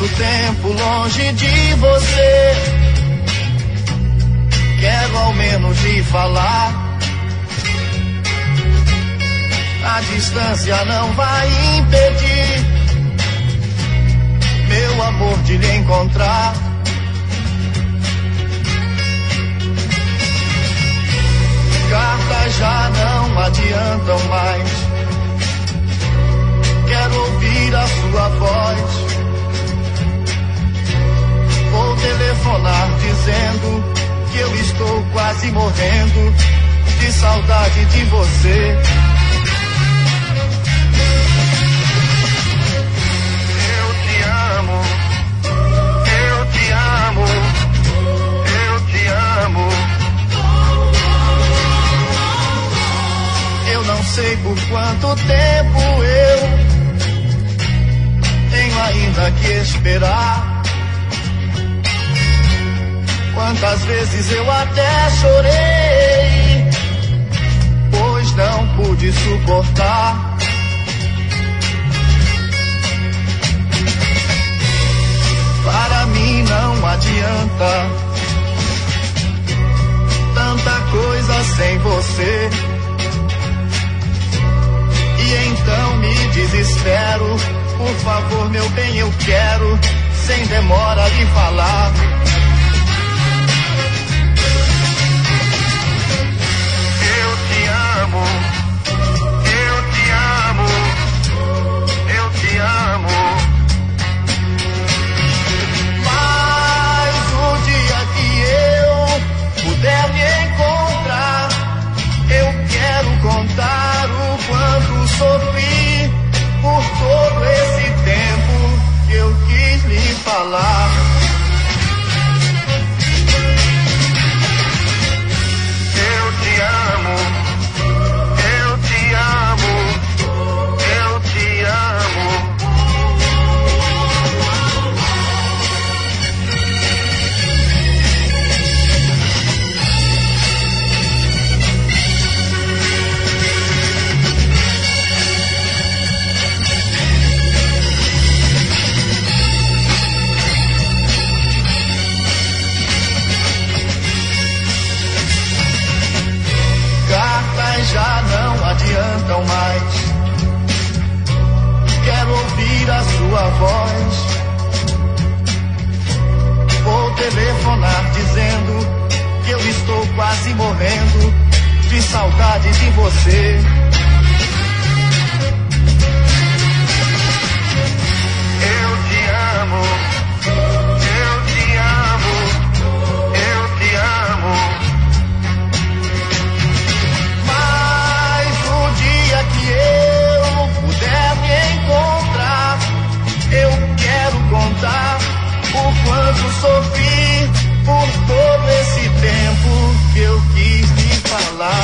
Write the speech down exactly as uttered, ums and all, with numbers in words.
tanto tempo longe de você. Quero ao menos lhe falar. A distância não vai impedir meu amor de lhe encontrar. Cartas já não adiantam mais. Quero ouvir a sua voz. Vou telefonar dizendo que eu estou quase morrendo de saudade de você. Eu te amo, eu te amo, eu te amo. Eu não sei por quanto tempo eu tenho ainda que esperar. Quantas vezes eu até chorei, pois não pude suportar. Para mim não adianta tanta coisa sem você. E então me desespero. Por favor, meu bem, eu quero, sem demora, lhe falar. Eu te amo, eu te amo, eu te amo. Mas o dia que eu puder me encontrar, eu quero contar o quanto sofri por todo esse tempo que eu quis lhe falar. Eu te amo, eu te amo, eu te amo. Já não adiantam mais. Quero ouvir a sua voz. Vou telefonar dizendo que eu estou quase morrendo de saudade de você. Eu te amo, eu te amo, eu te amo. Que eu puder me encontrar, eu quero contar o quanto sofri por todo esse tempo que eu quis lhe falar.